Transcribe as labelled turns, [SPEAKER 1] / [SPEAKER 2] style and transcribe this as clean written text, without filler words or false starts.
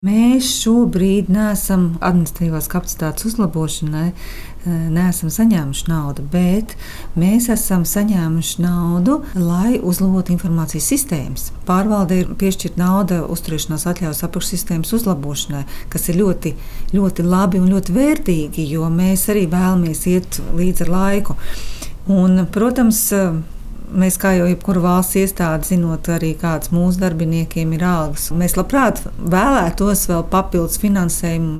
[SPEAKER 1] Mēs šobrīd neesam administratīvās kapacitātes uzlabošanai, neesam saņēmuši naudu, bet mēs esam saņēmuši naudu, lai uzlabotu informācijas sistēmas. Pārvaldei ir piešķirta nauda uzturēšanās atļaujas apakšsistēmas uzlabošanai, kas ir ļoti, ļoti labi un ļoti vērtīgi, jo mēs arī vēlamies iet līdz ar laiku. Un, protams, mēs, kā jau jebkura valsts iestāde, zinot arī kādas mūsu darbiniekiem ir algas, mēs labprāt vēlētos vēl papildus finansējumu.